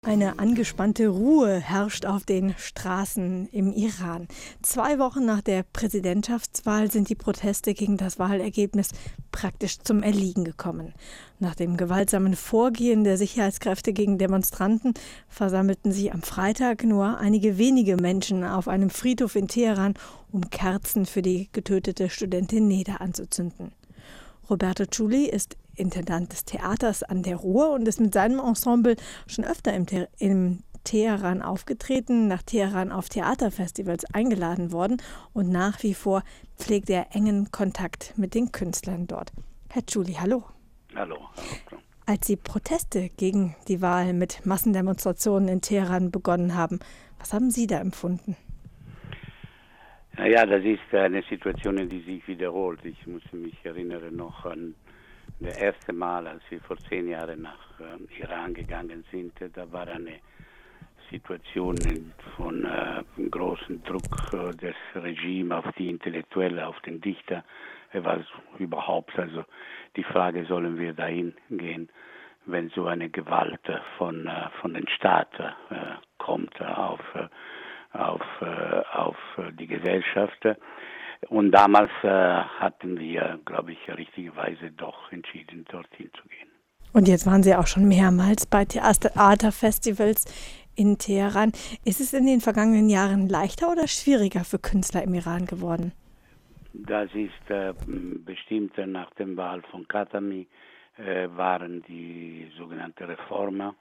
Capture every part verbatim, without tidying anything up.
Eine angespannte Ruhe herrscht auf den Straßen im Iran. Zwei Wochen nach der Präsidentschaftswahl sind die Proteste gegen das Wahlergebnis praktisch zum Erliegen gekommen. Nach dem gewaltsamen Vorgehen der Sicherheitskräfte gegen Demonstranten versammelten sich am Freitag nur einige wenige Menschen auf einem Friedhof in Teheran, um Kerzen für die getötete Studentin Neda anzuzünden. Roberto Ciulli ist Intendant des Theaters an der Ruhr und ist mit seinem Ensemble schon öfter im, Te- im Teheran aufgetreten, nach Teheran auf Theaterfestivals eingeladen worden und nach wie vor pflegt er engen Kontakt mit den Künstlern dort. Herr Ciulli, hallo. Hallo. Hallo. Als die Proteste gegen die Wahl mit Massendemonstrationen in Teheran begonnen haben, was haben Sie da empfunden? Naja, das ist eine Situation, die sich wiederholt. Ich muss mich erinnern noch an das erste Mal, als wir vor zehn Jahren nach äh, Iran gegangen sind. Da war eine Situation von äh, großem Druck äh, des Regimes auf die Intellektuellen, auf den Dichter. Es war überhaupt also die Frage, sollen wir dahin gehen, wenn so eine Gewalt äh, von, äh, von den Staaten äh, kommt äh, auf äh, auf, äh, auf die Gesellschaft. Und damals äh, hatten wir, glaube ich, richtigerweise doch entschieden, dorthin zu gehen. Und jetzt waren Sie auch schon mehrmals bei Theaterfestivals in Teheran. Ist es in den vergangenen Jahren leichter oder schwieriger für Künstler im Iran geworden? Das ist äh, bestimmt nach der Wahl von Khatami äh, waren die sogenannten Reformer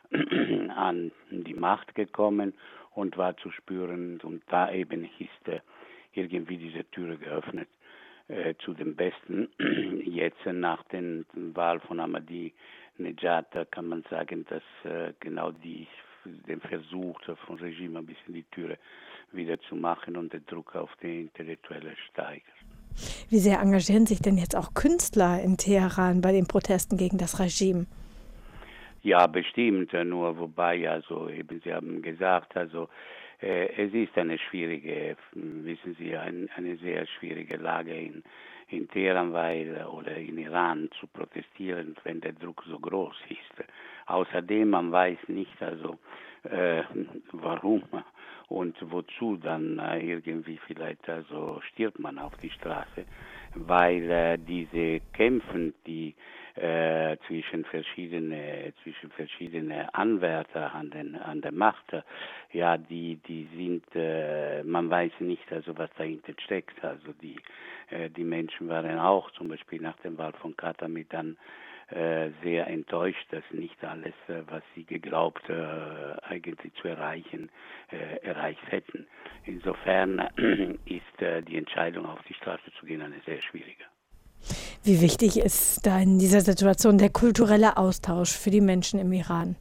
an die Macht gekommen und war zu spüren, und da eben ist äh, irgendwie diese Türe geöffnet äh, zu dem Besten. Jetzt äh, nach der Wahl von Ahmadinejad kann man sagen, dass äh, genau die, den Versuch vom Regime ein bisschen die Türe wieder zu machen und der Druck auf die Intellektuelle steigt. Wie sehr engagieren sich denn jetzt auch Künstler in Teheran bei den Protesten gegen das Regime? Ja, bestimmt, nur wobei, also eben Sie haben gesagt, also äh, es ist eine schwierige, wissen Sie, ein, eine sehr schwierige Lage in, in Teheran, weil, oder in Iran zu protestieren, wenn der Druck so groß ist. Außerdem, man weiß nicht, also äh, warum und wozu dann äh, irgendwie vielleicht, also stirbt man auf die Straße, weil äh, diese Kämpfe, die Äh, zwischen verschiedene zwischen verschiedene Anwärter an den an der Macht, ja, die die sind, äh, man weiß nicht, also was dahinter steckt. Also die äh, die Menschen waren auch zum Beispiel nach der Wahl von Khatami dann äh, sehr enttäuscht, dass nicht alles, äh, was sie geglaubt äh, eigentlich zu erreichen, äh, erreicht hätten. Insofern äh, ist äh, die Entscheidung, auf die Straße zu gehen, eine sehr schwierige. Wie wichtig ist da in dieser Situation der kulturelle Austausch für die Menschen im Iran?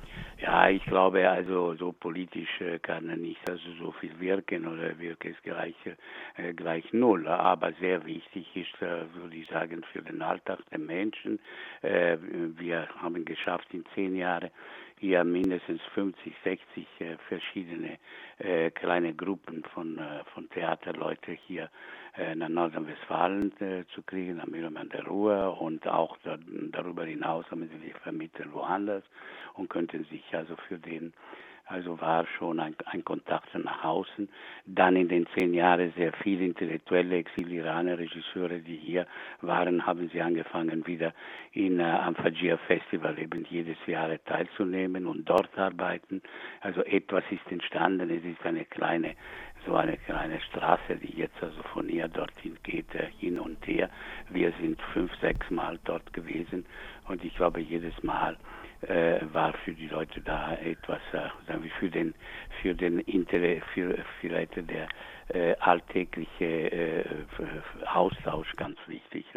Ja, ich glaube, also so politisch äh, kann nicht also so viel wirken oder wirkt es gleich, äh, gleich null. Aber sehr wichtig ist, äh, würde ich sagen, für den Alltag der Menschen. Äh, wir haben geschafft in zehn Jahren hier mindestens fünfzig, sechzig äh, verschiedene äh, kleine Gruppen von, äh, von Theaterleuten hier äh, nach Nordrhein-Westfalen äh, zu kriegen, am Mühlheim an der Ruhr, und auch da, darüber hinaus haben sie sich vermittelt woanders und könnten sich also für den, also war schon ein, ein Kontakt nach außen. Dann in den zehn Jahren sehr viele intellektuelle Exil-Iraner, Regisseure, die hier waren, haben sie angefangen, wieder in, äh, am Fajr Festival eben jedes Jahr teilzunehmen und dort arbeiten. Also etwas ist entstanden. Es ist eine kleine, so eine kleine Straße, die jetzt also von hier dorthin geht, äh, hin und her. Wir sind fünf, sechs Mal dort gewesen und ich glaube, jedes Mal äh, war für die Leute da etwas, äh, sagen wir, für den, für den Inter, für vielleicht der äh, alltägliche äh, Austausch ganz wichtig.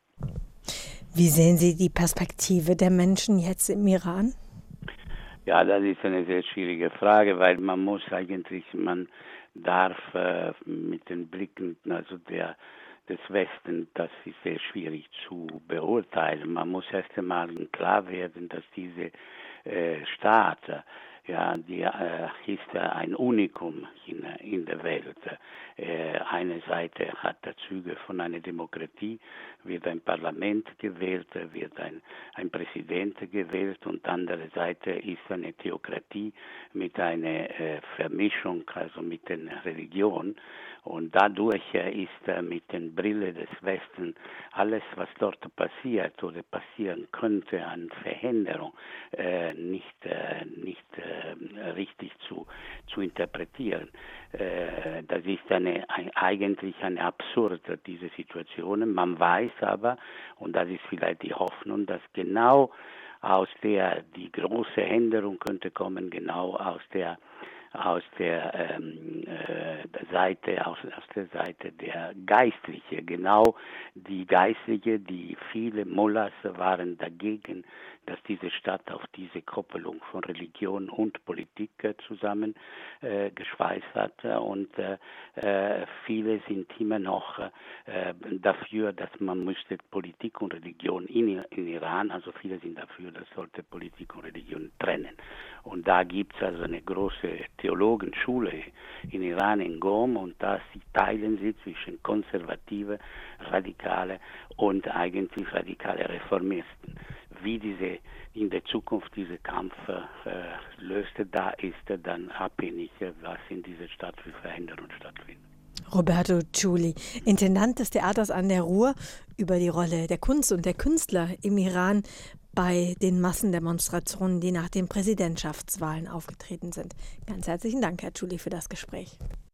Wie sehen Sie die Perspektive der Menschen jetzt im Iran? Ja, das ist eine sehr schwierige Frage, weil man muss eigentlich, man darf äh, mit den Blicken, also der des Westens, das ist sehr schwierig zu beurteilen. Man muss erst einmal klar werden, dass diese äh, Staat ja, die äh, ist äh, ein Unikum in, in der Welt. Äh, eine Seite hat Züge von einer Demokratie, wird ein Parlament gewählt, wird ein, ein Präsident gewählt und andere Seite ist eine Theokratie mit einer äh, Vermischung, also mit der Religion. Und dadurch äh, ist äh, mit den Brille des Westens alles, was dort passiert oder passieren könnte an Veränderung, äh, nicht, äh, nicht äh, richtig zu, zu interpretieren. Äh, das ist eine, ein, eigentlich eine absurde, diese Situation. Man weiß aber, und das ist vielleicht die Hoffnung, dass genau aus der die große Änderung könnte kommen, genau aus der aus der ähm, äh, Seite, aus, aus der Seite der Geistliche, genau die Geistliche, die viele Mullahs waren dagegen, dass diese Stadt auf diese Koppelung von Religion und Politik äh, zusammen äh, geschweißt hat und äh, äh, viele sind immer noch äh, dafür, dass man müsste Politik und Religion in, in Iran, also viele sind dafür, dass sollte Politik und Religion trennen. Und da gibt es also eine große Theologenschule in Iran, in Qom, und da sie teilen sie zwischen konservative, radikale und eigentlich radikale Reformisten. Wie diese in der Zukunft dieser Kampf äh, löste, da ist dann abhängig, was in dieser Stadt für Veränderungen stattfindet. Roberto Ciulli, Intendant des Theaters an der Ruhr, über die Rolle der Kunst und der Künstler im Iran bei den Massendemonstrationen, die nach den Präsidentschaftswahlen aufgetreten sind. Ganz herzlichen Dank, Herr Ciulli, für das Gespräch.